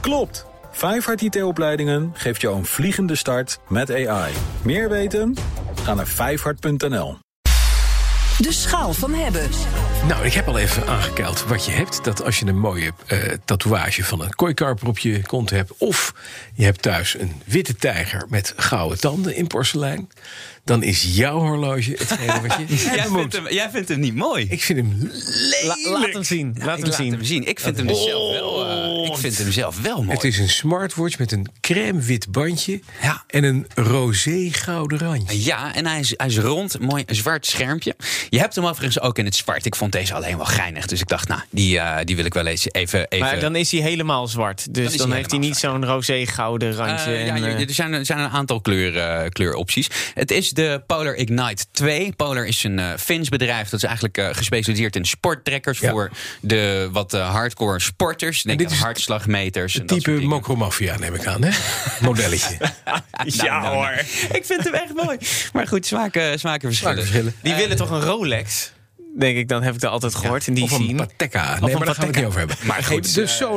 Klopt! Vijfhart IT-opleidingen geeft jou een vliegende start met AI. Meer weten? Ga naar vijfhart.nl. De schaal van hebben. Nou, ik heb al even aangekeild wat je hebt. Dat als je een mooie tatoeage van een kooikarper op je kont hebt, of je hebt thuis een witte tijger met gouden tanden in porselein, dan is jouw horloge hetgene wat je Jij vindt hem niet mooi. Ik vind hem lelijk. Laat hem zien. Laat hem zien. Ik vind hem dus zelf wel. Ik vind hem zelf wel mooi. Het is een smartwatch met een crème wit bandje Ja. en een rosé gouden randje. Ja, en hij is rond, mooi zwart schermpje. Je hebt hem overigens ook in het zwart. Ik vond deze alleen wel geinig, dus ik dacht, nou, die wil ik wel eens even. Maar dan is hij helemaal zwart. Dus dan heeft hij niet zo'n rosé gouden randje. Er zijn een aantal kleuropties. Het is de Polar Ignite 2. Polar is een Fins bedrijf. Dat is eigenlijk gespecialiseerd in sporttrekkers voor de wat hardcore sporters. Denk aan hartslagmeters. Het type Mokromafia, neem ik aan, hè? Modelletje. Hoor. Ik vind hem echt mooi. Maar goed, smaken verschillen. Die willen toch een Rolex? Denk ik, dan heb ik dat altijd gehoord in die of een scene. Patekka. Nee, maar daar gaan we het niet over hebben. Maar goed,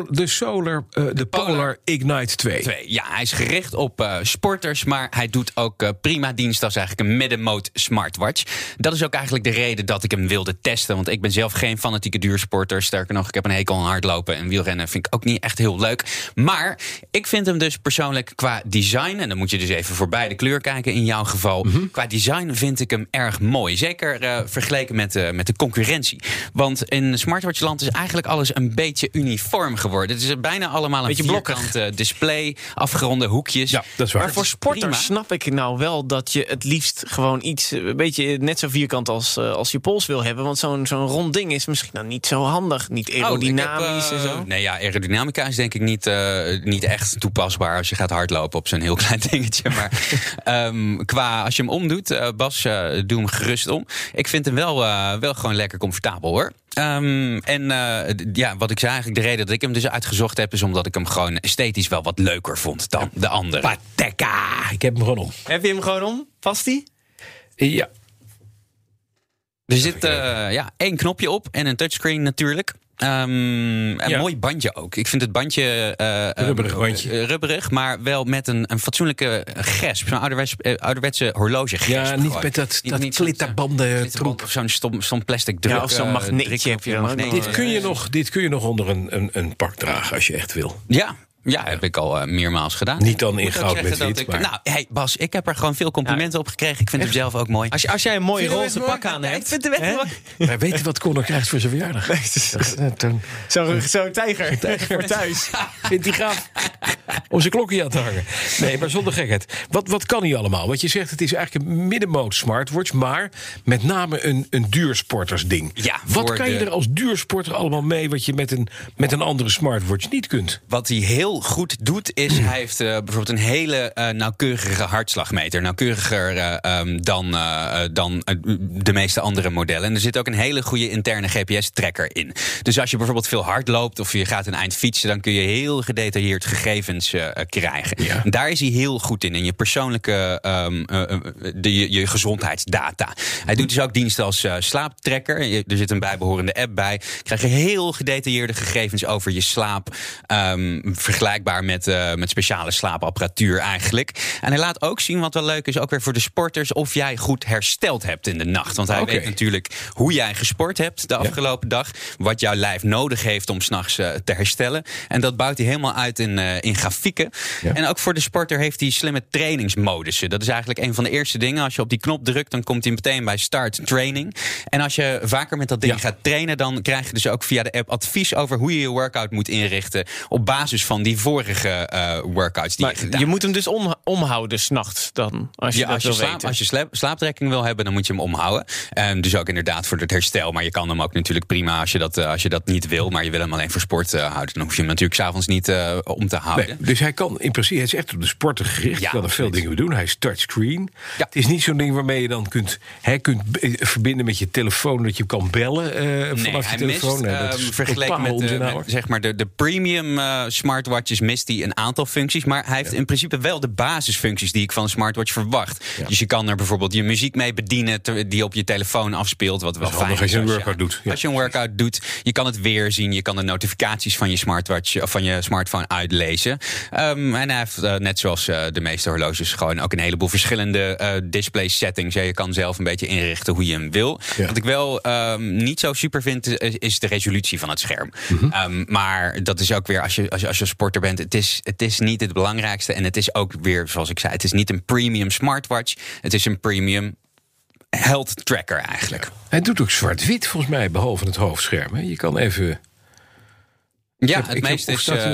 de Polar Ignite 2. Ja, hij is gericht op sporters, maar hij doet ook prima dienst als eigenlijk een middenmoot smartwatch. Dat is ook eigenlijk de reden dat ik hem wilde testen, want ik ben zelf geen fanatieke duursporter. Sterker nog, ik heb een hekel aan hardlopen en wielrennen vind ik ook niet echt heel leuk. Maar ik vind hem dus persoonlijk qua design, en dan moet je dus even voor beide kleur kijken in jouw geval. Qua design vind ik hem erg mooi. Zeker vergeleken met de concurrentie. Want in smartwatchland is eigenlijk alles een beetje uniform geworden. Het is bijna allemaal een beetje vierkant display, afgeronde hoekjes. Ja, dat is waar. Maar voor sporters snap ik nou wel dat je het liefst gewoon iets een beetje net zo vierkant als je pols wil hebben. Want zo'n rond ding is misschien dan niet zo handig. Niet aerodynamisch en zo. Nee, ja, aerodynamica is denk ik niet echt toepasbaar als je gaat hardlopen op zo'n heel klein dingetje. Maar als je hem omdoet, Bas, doe hem gerust om. Ik vind hem wel gewoon lekker comfortabel, hoor. Wat ik zei eigenlijk, de reden dat ik hem dus uitgezocht heb, is omdat ik hem gewoon esthetisch wel wat leuker vond dan de andere. Patekka! Ik heb hem gewoon om. Heb je hem gewoon om? Past die? Ja. Er zit 1 knopje op en een touchscreen natuurlijk. Een mooi bandje ook. Ik vind het bandje rubberig bandje. Rubberig, maar wel met een fatsoenlijke gesp. Zo'n ouderwetse horlogegesp. Ja, niet met dat glitterbanden troep. Of zo'n stom plastic druk. Ja, of zo'n magneetje heb je dan. Dit kun je nog onder een pak dragen als je echt wil. Ja, heb ik al meermaals gedaan. Niet dan in goud met wit. Nou, hey Bas, ik heb er gewoon veel complimenten op gekregen. Ik vind hem zelf ook mooi. Als jij een mooi roze pak aan hebt. Ik vind hem echt mooi. Wij weten wat Connor krijgt voor zijn verjaardag. Zo'n tijger voor thuis. Vindt hij gaaf. Om zijn klokje aan te hangen. Nee, maar zonder gekheid. Wat kan hij allemaal? Want je zegt, het is eigenlijk een middenmoot smartwatch, maar met name een duursportersding. Ja, wat kan je er als duursporter allemaal mee wat je met een andere smartwatch niet kunt? Wat hij heel goed doet, is hij heeft bijvoorbeeld een hele nauwkeurige hartslagmeter. Nauwkeuriger dan de meeste andere modellen. En er zit ook een hele goede interne GPS-tracker in. Dus als je bijvoorbeeld veel hard loopt of je gaat een eind fietsen, dan kun je heel gedetailleerd gegevens krijgen. Ja. En daar is hij heel goed in je persoonlijke je gezondheidsdata. Hij doet dus ook diensten als slaaptracker. Er zit een bijbehorende app bij. Krijg je heel gedetailleerde gegevens over je slaap. Vergelijkbaar met speciale slaapapparatuur eigenlijk. En hij laat ook zien, wat wel leuk is, ook weer voor de sporters, of jij goed hersteld hebt in de nacht. Want hij weet natuurlijk hoe jij gesport hebt de afgelopen dag. Wat jouw lijf nodig heeft om 's nachts te herstellen. En dat bouwt hij helemaal uit in grafieken. Ja. En ook voor de sporter heeft hij slimme trainingsmodussen. Dat is eigenlijk een van de eerste dingen. Als je op die knop drukt, dan komt hij meteen bij start training. En als je vaker met dat ding gaat trainen, dan krijg je dus ook via de app advies over hoe je je workout moet inrichten op basis van die vorige workouts die je gedaan hebt. Je moet hem dus omhouden 's nachts dan, als je Als je slaaptrekking wil hebben, dan moet je hem omhouden. Dus ook inderdaad voor het herstel. Maar je kan hem ook natuurlijk prima als je dat niet wil. Maar je wil hem alleen voor sport houden. Dan hoef je hem natuurlijk 's avonds niet om te houden. geleden. Dus hij kan in principe, hij is echt op de sporten gericht. Ja, hij kan er veel dingen mee doen. Hij is touchscreen. Ja. Het is niet zo'n ding waarmee je dan kunt verbinden met je telefoon, dat je kan bellen vanaf je telefoon. Dat is vergeleken met zeg maar de premium smartwatches mist hij een aantal functies. Maar hij heeft in principe wel de basisfuncties die ik van een smartwatch verwacht. Ja. Dus je kan er bijvoorbeeld je muziek mee bedienen die op je telefoon afspeelt. Wat wel fijn is als je een workout doet. Ja. Als je een workout doet, je kan het weer zien. Je kan de notificaties van je smartwatch of van je smartphone uitlezen. En hij heeft net zoals de meeste horloges gewoon ook een heleboel verschillende display settings. Ja, je kan zelf een beetje inrichten hoe je hem wil. Ja. Wat ik wel niet zo super vind is de resolutie van het scherm. Mm-hmm. Maar dat is ook weer als je sporter bent. Het is niet het belangrijkste. En het is ook weer, zoals ik zei, het is niet een premium smartwatch. Het is een premium health tracker eigenlijk. Ja. Hij doet ook zwart-wit volgens mij, behalve het hoofdscherm. Hè? Je kan even... Ja, het meeste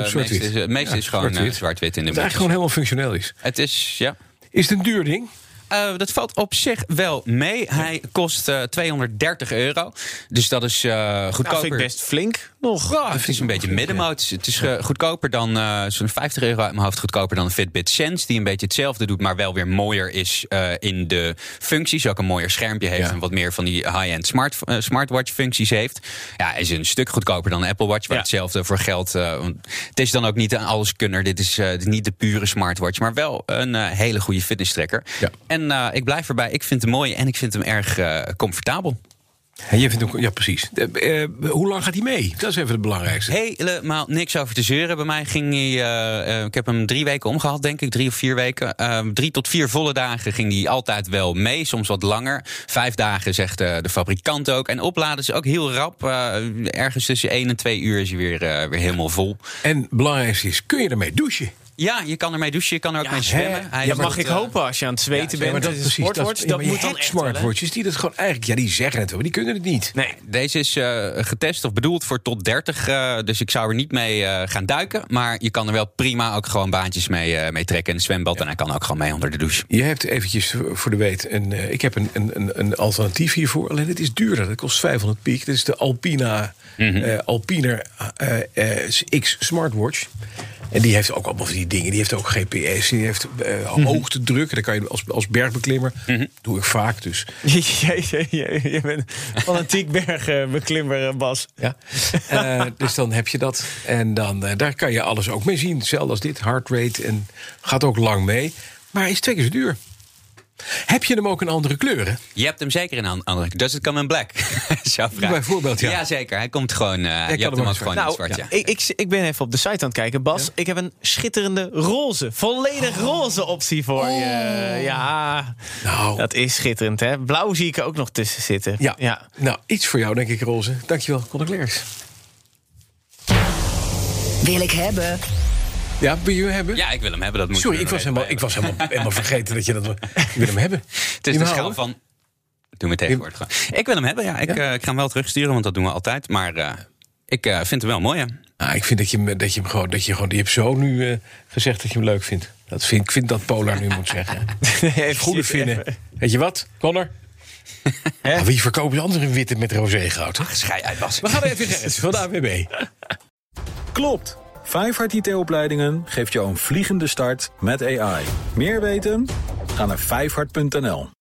is gewoon zwart-wit in de. Het eigenlijk gewoon helemaal functioneel is. Het is, ja. Is het een duur ding? Dat valt op zich wel mee. Hij kost €230. Dus dat is goedkoper. Dat vind ik best flink nog. Ja, het is een beetje middenmoot. Het is goedkoper dan zo'n €50 uit mijn hoofd. Goedkoper dan een Fitbit Sense. Die een beetje hetzelfde doet, maar wel weer mooier is in de functies. Ook een mooier schermpje heeft en wat meer van die high-end smartwatch functies heeft. Ja, hij is een stuk goedkoper dan een Apple Watch. Waar hetzelfde voor geldt. Het is dan ook niet een alleskunner. Dit is niet de pure smartwatch. Maar wel een hele goede fitness tracker. Ja. En ik blijf erbij. Ik vind hem mooi en ik vind hem erg comfortabel. En je vindt hem, ja, precies. Hoe lang gaat hij mee? Dat is even het belangrijkste. Helemaal niks over te zeuren. Bij mij ging hij... ik heb hem 3 weken omgehad, denk ik. 3 of 4 weken. 3 tot 4 volle dagen ging hij altijd wel mee. Soms wat langer. 5 dagen, zegt de fabrikant ook. En opladen is ook heel rap. Ergens tussen 1 en 2 uur is hij weer helemaal vol. En het belangrijkste is, kun je ermee douchen? Ja, je kan ermee douchen, je kan er ook mee zwemmen. Mag ik hopen als je aan het zweten bent. Maar dat is precies dat moet dan echt smartwatches die dat gewoon eigenlijk, ja, die zeggen het wel, maar die kunnen het niet. Nee, deze is getest of bedoeld voor tot 30. Dus ik zou er niet mee gaan duiken. Maar je kan er wel prima ook gewoon baantjes mee trekken in het zwembad. Ja. En hij kan ook gewoon mee onder de douche. Je hebt eventjes voor de weet, ik heb een alternatief hiervoor. Alleen het is duurder, dat kost 500 piek. Dat is de Alpina Alpiner X Smartwatch. En die heeft ook allemaal van die dingen. Die heeft ook GPS, die heeft hoogtedruk. Dan kan je als bergbeklimmer. Doe ik vaak dus. Je bent fanatiek bergbeklimmer, Bas. Ja. Dus dan heb je dat. En dan daar kan je alles ook mee zien. Hetzelfde als dit, heart rate. En gaat ook lang mee. Maar hij is 2 keer zo duur. Heb je hem ook in andere kleuren? Je hebt hem zeker in andere kleuren. Does it come in black? Bijvoorbeeld, ja. Ja, zeker. Hij komt gewoon... je hebt hem ook gewoon in zwart, ja. Ik ben even op de site aan het kijken. Bas, ik heb een schitterende roze, volledig roze optie voor je. Ja, dat is schitterend, hè? Blauw zie ik er ook nog tussen zitten. Ja. Nou, iets voor jou, denk ik, roze. Dankjewel, Conor. Wil ik hebben... Ja, wil je hem hebben? Ja, ik wil hem hebben. Dat moet. Sorry, ik was helemaal vergeten dat je dat... Ik wil hem hebben. Het is de schaal van... Doe me tegenwoordig gewoon. Ik wil hem hebben, ja. Ik ga hem wel terugsturen, want dat doen we altijd. Maar ik vind hem wel mooi, hè. Ik vind dat je hebt zo nu gezegd dat je hem leuk vindt. Ik vind dat Polar nu moet zeggen. Goede vinden. Weet je wat, Conor? Wie verkoopt de andere witte met roze goud? Ach, schei uit, Bas. We gaan even van de AWB. Klopt. 5hart IT-opleidingen geeft jou een vliegende start met AI. Meer weten? Ga naar 5hart.nl.